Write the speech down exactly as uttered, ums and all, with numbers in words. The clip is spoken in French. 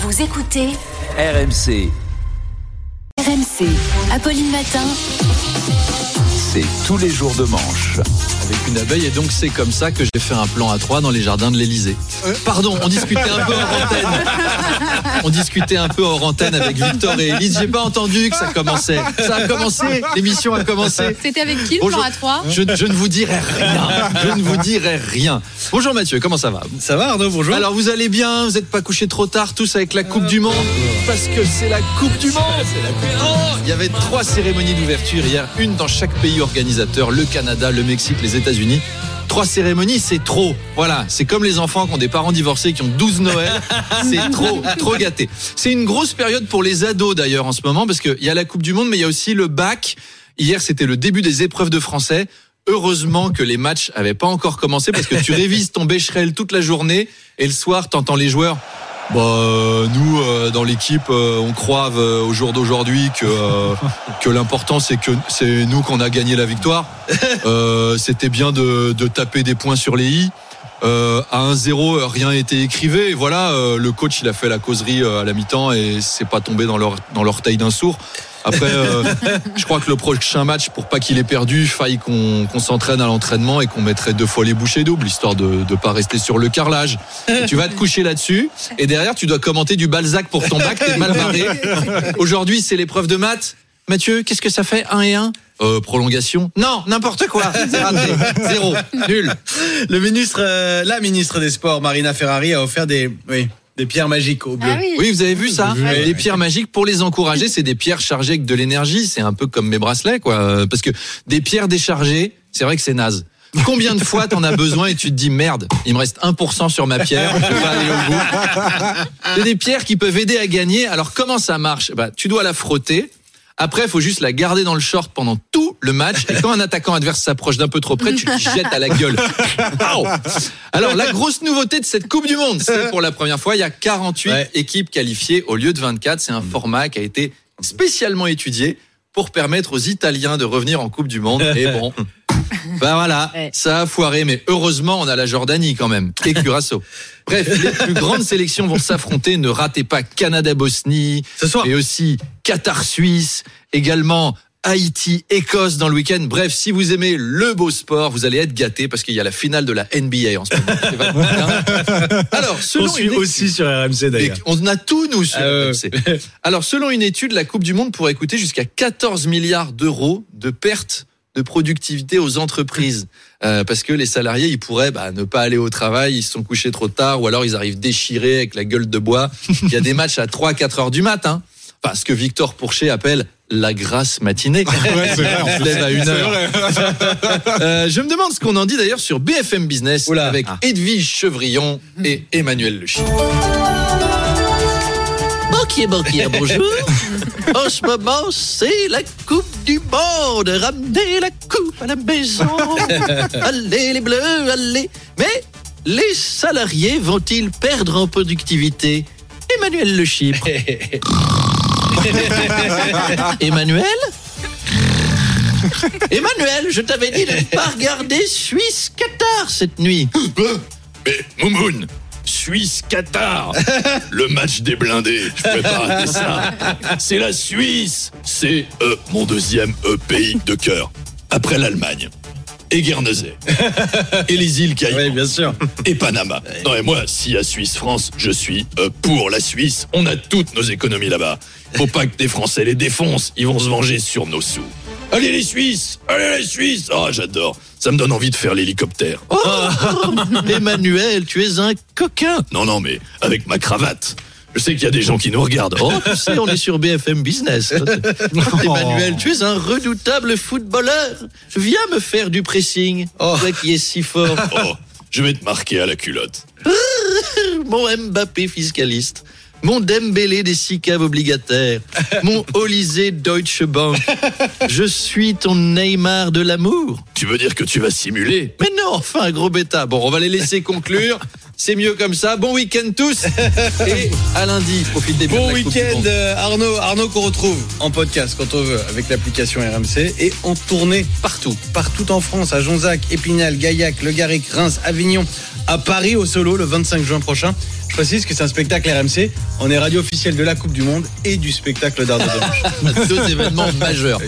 Vous écoutez R M C. R M C, Apolline Matin. C'est tous les jours de manche. Avec une abeille, et donc c'est comme ça que j'ai fait un plan à trois dans les jardins de l'Élysée. Pardon, on discutait un peu hors antenne. On discutait un peu hors antenne avec Victor et Élise. J'ai pas entendu que ça commençait. Ça a commencé, l'émission a commencé. C'était avec qui le Bonjour. plan à trois? je, je ne vous dirai rien. Je ne vous dirai rien. Bonjour Mathieu, comment ça va? Ça va Arnaud, bonjour. Alors vous allez bien, vous n'êtes pas couchés trop tard tous avec la Coupe du Monde? Parce que c'est la Coupe du Monde. Oh, il y avait trois cérémonies d'ouverture hier, une dans chaque pays organisateur, le Canada, le Mexique, les États-Unis. Trois cérémonies, c'est trop. Voilà, c'est comme les enfants qui ont des parents divorcés qui ont douze Noël. C'est trop, trop gâté. C'est une grosse période pour les ados d'ailleurs en ce moment parce qu'il y a la Coupe du Monde, mais il y a aussi le bac. Hier, c'était le début des épreuves de français. Heureusement que les matchs avaient pas encore commencé parce que tu révises ton Becherel toute la journée et le soir, t'entends les joueurs. Bah euh, nous euh, dans l'équipe euh, on croit euh, au jour d'aujourd'hui que euh, que l'important c'est que c'est nous qu'on a gagné la victoire. Euh, c'était bien de, de taper des points sur les i. Euh, à un zéro, rien n'était écrivé. Et voilà, euh, le coach il a fait la causerie euh, à la mi-temps et c'est pas tombé dans leur dans l'orteil d'un sourd. Après, euh, je crois que le prochain match, pour pas qu'il ait perdu, faille qu'on, qu'on s'entraîne à l'entraînement et qu'on mettrait deux fois les bouchées doubles, histoire de ne pas rester sur le carrelage. Et tu vas te coucher là-dessus, et derrière, tu dois commenter du Balzac pour ton bac, t'es mal barré. Aujourd'hui, c'est l'épreuve de maths. Mathieu, qu'est-ce que ça fait, un et un? Euh, prolongation? Non, n'importe quoi. C'est raté. Zéro. Nul. Le ministre, euh, la ministre des Sports, Marina Ferrari, a offert des, oui, des pierres magiques aux Bleus. Ah oui. Oui, vous avez vu ça? Oui. Des pierres magiques pour les encourager, c'est des pierres chargées avec de l'énergie, c'est un peu comme mes bracelets, quoi. Parce que des pierres déchargées, c'est vrai que c'est naze. Combien de fois t'en as besoin et tu te dis merde, il me reste un pour cent sur ma pierre, je peux pas aller au bout. C'est des pierres qui peuvent aider à gagner. Alors comment ça marche? Bah, tu dois la frotter. Après, il faut juste la garder dans le short pendant tout le match. Et quand un attaquant adverse s'approche d'un peu trop près, tu te jettes à la gueule. Alors, la grosse nouveauté de cette Coupe du Monde, c'est pour la première fois, il y a quarante-huit ouais. équipes qualifiées au lieu de vingt-quatre. C'est un format qui a été spécialement étudié pour permettre aux Italiens de revenir en Coupe du Monde. Et bon, ben voilà, ça a foiré. Mais heureusement, on a la Jordanie quand même. Et Curaçao. Bref, les plus grandes sélections vont s'affronter. Ne ratez pas Canada-Bosnie, mais aussi Qatar-Suisse, également Haïti-Écosse dans le week-end. Bref, si vous aimez le beau sport, vous allez être gâtés parce qu'il y a la finale de la N B A en ce moment. C'est vachement bien. Alors, selon on suit une... aussi sur R M C d'ailleurs. On a tout nous sur euh... R M C. Alors, selon une étude, la Coupe du Monde pourrait coûter jusqu'à quatorze milliards d'euros de pertes de productivité aux entreprises, euh, parce que les salariés ils pourraient bah, ne pas aller au travail, ils se sont couchés trop tard ou alors ils arrivent déchirés avec la gueule de bois. Il y a des matchs à trois à quatre heures du matin, enfin, ce que Victor Pourchet appelle la grasse matinée. Ouais, c'est vrai, on se lève à une heure. euh, je me demande ce qu'on en dit d'ailleurs sur B F M Business. Oula. Avec ah. Edwige Chevrillon et Emmanuel Le Chip. Banquier, banquier, bonjour. En ce moment, c'est la Coupe du Monde. Ramenez la coupe à la maison. Allez les Bleus, allez. Mais les salariés vont-ils perdre en productivité? Emmanuel Le Chypre. Emmanuel Emmanuel, je t'avais dit de ne pas regarder Suisse-Qatar cette nuit. Mais Moumoun, Suisse-Qatar, le match des blindés, je pouvais pas rater ça. C'est la Suisse, c'est euh, mon deuxième euh, pays de cœur, après l'Allemagne. Et Guernesey, et les îles Caïmans, oui, bien sûr, et Panama. Non, et moi, s'il y a Suisse-France, je suis euh, pour la Suisse. On a toutes nos économies là-bas. Faut pas que des Français les défoncent, ils vont se venger sur nos sous. Allez les Suisses, allez les Suisses. Oh, j'adore. Ça me donne envie de faire l'hélicoptère. Oh, Emmanuel, tu es un coquin. Non, non, mais avec ma cravate. Je sais qu'il y a des gens qui nous regardent. Oh, tu sais, on est sur B F M Business. Emmanuel, tu es un redoutable footballeur. Viens me faire du pressing. Oh. Toi qui es si fort. Oh, je vais te marquer à la culotte. Mon Mbappé fiscaliste. Mon Dembélé des six caves obligataires. Mon Olysée Deutsche Bank. Je suis ton Neymar de l'amour. Tu veux dire que tu vas simuler? Mais non, enfin, gros bêta. Bon, on va les laisser conclure. C'est mieux comme ça. Bon week-end tous. Et à lundi, profitez bien. Bon de la Coupe week-end, du Monde. Arnaud. Arnaud qu'on retrouve en podcast quand on veut avec l'application R M C et en tournée partout, partout en France, à Jonzac, Épinal, Gaillac, Le Garric, Reims, Avignon, à Paris au solo le vingt-cinq juin prochain Je précise que c'est un spectacle R M C. On est radio officielle de la Coupe du Monde et du spectacle d'art de manche. Deux événements majeurs.